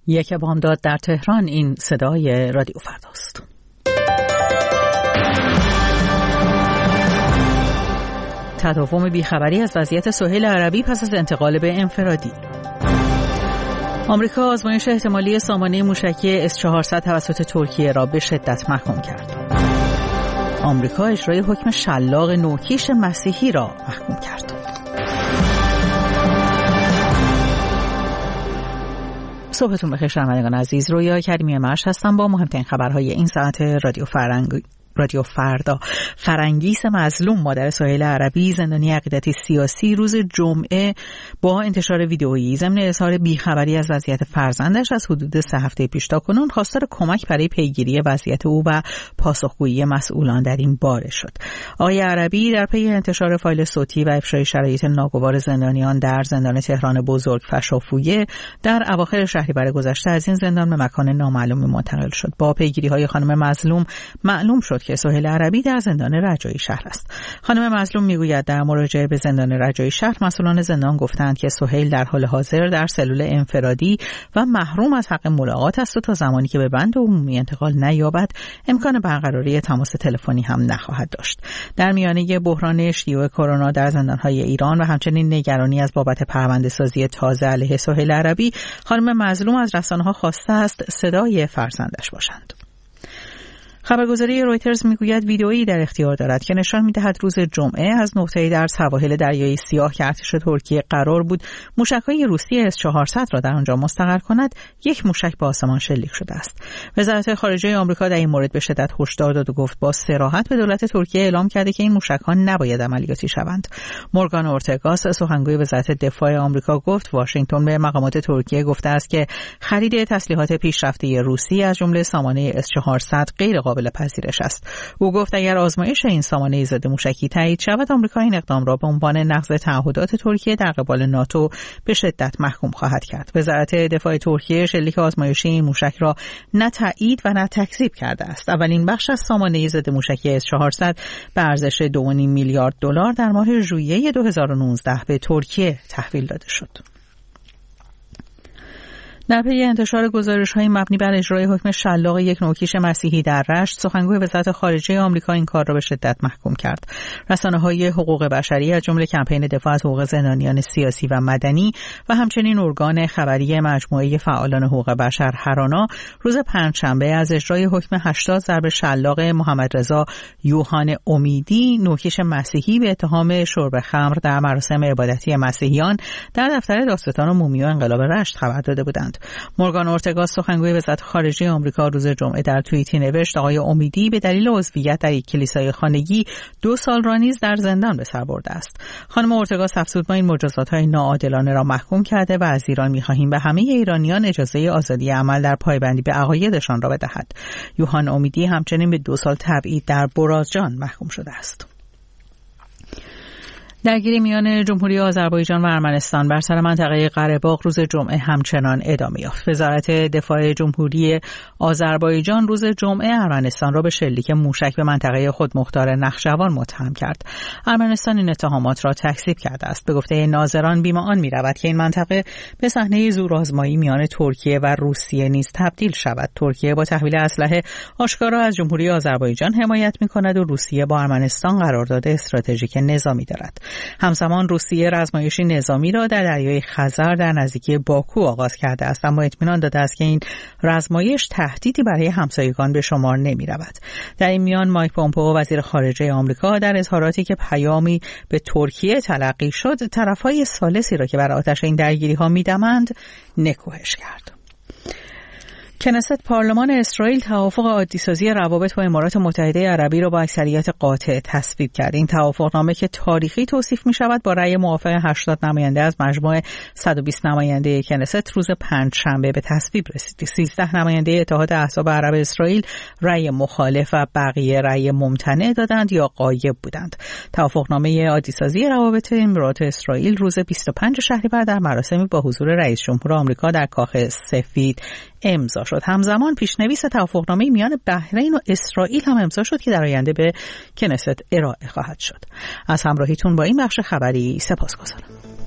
یک بامداد در تهران. این صدای رادیو فرداست. تداوم بیخبری از وضعیت سهیل عربی پس از انتقال به انفرادی. آمریکا آزمایش احتمالی سامانه موشکی S-400 توسط ترکیه را به شدت محکوم کرد. آمریکا اجرای حکم شلاق نوکیش مسیحی را محکوم کرد. صبحتون بخیر شنوندگان عزیز، رویا کریمی مرش هستم با مهمترین خبرهای این ساعت رادیو فردا. فرنگیس مظلوم، مادر سهیل عربی زندانی عقیدتی سیاسی، روز جمعه با انتشار ویدئویی ضمن اظهار بیخبری از وضعیت فرزندش از حدود 3 هفته پیش تا کنون خواستار کمک برای پیگیری وضعیت او و پاسخگویی مسئولان در این باره شد. آقای عربی در پی انتشار فایل صوتی و افشای شرایط ناگوار زندانیان در زندان تهران بزرگ فشافویه در اواخر شهریور گذشته از این زندان به مکان نامعلومی منتقل شد. با پیگیری‌های خانم مظلوم معلوم شد که سهیل عربی در زندان رجایی شهر است. خانم مظلوم میگوید در مراجعه به زندان رجایی شهر مسئولان زندان گفتند که سهیل در حال حاضر در سلول انفرادی و محروم از حق ملاقات است و تا زمانی که به بند عمومی انتقال نیابد امکان برقراری تماس تلفنی هم نخواهد داشت. در میانه بحران شیوع کرونا در زندان‌های ایران و همچنین نگرانی از بابت پرونده‌سازی تازه علیه سهیل عربی، خانم مظلوم از رسانه‌ها خواسته است صدای فرزندش باشند. خبرگزاری رویترز میگوید ویدئویی در اختیار دارد که نشان می‌دهد روز جمعه از نقطه‌ای در سواحل دریای سیاه که ارتش ترکیه قرار بود موشک‌های روسی S-400 را در آنجا مستقر کند، یک موشک به آسمان شلیک شده است. وزارت خارجه آمریکا در این مورد به شدت هشدار داد و گفت با صراحت به دولت ترکیه اعلام کرده که این موشک‌ها نباید عملیاتی شوند. مورگان اورتگاس، سخنگوی وزارت دفاع آمریکا، گفت واشنگتن به مقامات ترکیه گفته است که خرید تسلیحات پیشرفته روسی از جمله سامانه S-400 غیر قابل پذیرش است. او گفت اگر آزمایش این سامانه ضد موشکی تایید شود، آمریکا این اقدام را به عنوان نقض تعهدات ترکیه در قبال ناتو به شدت محکوم خواهد کرد. وزارت دفاع ترکیه شلیک آزمایشی این موشک را نه تایید و نه تکذیب کرده است. اولین بخش از سامانه ضد موشکی S-400 به ارزش 2.5 میلیارد دلار در ماه ژوئیه 2019 به ترکیه تحویل داده شد. در پی انتشار گزارش‌های مبنی بر اجرای حکم شلاق یک نوکیش مسیحی در رشت، سخنگوی وزارت خارجه آمریکا این کار را به شدت محکوم کرد. رسانه‌های حقوق بشری از جمله کمپین دفاع از حقوق زندانیان سیاسی و مدنی و همچنین ارگان خبری مجموعه فعالان حقوق بشر هرانا روز پنجشنبه از اجرای حکم 80 ضرب شلاق محمدرضا یوحان امیدی، نوکیش مسیحی، به اتهام شرب خمر در مراسم عبادتی مسیحیان در دفتر دادستان عمومی و انقلاب رشت خبر داده بودند. مورگان اورتگاس، سخنگوی وزارت خارجه آمریکا، روز جمعه در توییتی نوشت آقای امیدی به دلیل عضویت در یک کلیسای خانگی 2 سال را نیز در زندان به سر برده است. خانم اورتگاس افزود ما این مجازات‌های ناعادلانه را محکوم کرده و از ایران می‌خواهیم به همه ایرانیان اجازه آزادی عمل در پایبندی به عقایدشان را بدهد. یوحان امیدی همچنین به 2 سال تبعید در برازجان محکوم شده است. درگیری میان جمهوری آذربایجان و ارمنستان بر سر منطقه قره‌باغ روز جمعه همچنان ادامه یافت. وزارت دفاع جمهوری آذربایجان روز جمعه ارمنستان را به شلیک موشک به منطقه خودمختار نخجوان متهم کرد. ارمنستان این اتهامات را تکذیب کرده است. به گفته ناظران بیم آن می‌رود که این منطقه به صحنه زورآزمایی میان ترکیه و روسیه نیز تبدیل شود. ترکیه با تحویل اسلحه آشکارا از جمهوری آذربایجان حمایت می‌کند و روسیه با ارمنستان قرارداد استراتژیک نظامی دارد. همزمان روسیه رزمایشی نظامی را در دریای خزر در نزدیکی باکو آغاز کرده است، اما اطمینان داده است که این رزمایش تهدیدی برای همسایگان به شمار نمی رود. در این میان مایک پومپئو، وزیر خارجه آمریکا، در اظهاراتی که پیامی به ترکیه تلقی شد، طرفهای ثالثی را که بر آتش این درگیری‌ها می‌دمند نکوهش کرد. کنست پارلمان اسرائیل توافق عادی‌سازی روابط با امارات متحده عربی را با اکثریت قاطع تصویب کرد. این توافقنامه که تاریخی توصیف می شود با رأی موافق 80 نماینده از مجموع 120 نماینده کنست روز پنجشنبه به تصویب رسید. 13 نماینده اتحاد احزاب عرب اسرائیل رأی مخالف و بقیه رأی ممتنع دادند یا غایب بودند. توافقنامه عادی‌سازی روابط امارات اسرائیل روز 25 شهریور در مراسمی با حضور رئیس جمهور آمریکا در کاخ سفید امضا شد. همزمان پیشنویس توافقنامه میان بحرین و اسرائیل هم امضا شد که در آینده به کنست ارائه خواهد شد. از همراهیتون با این بخش خبری سپاسگزارم.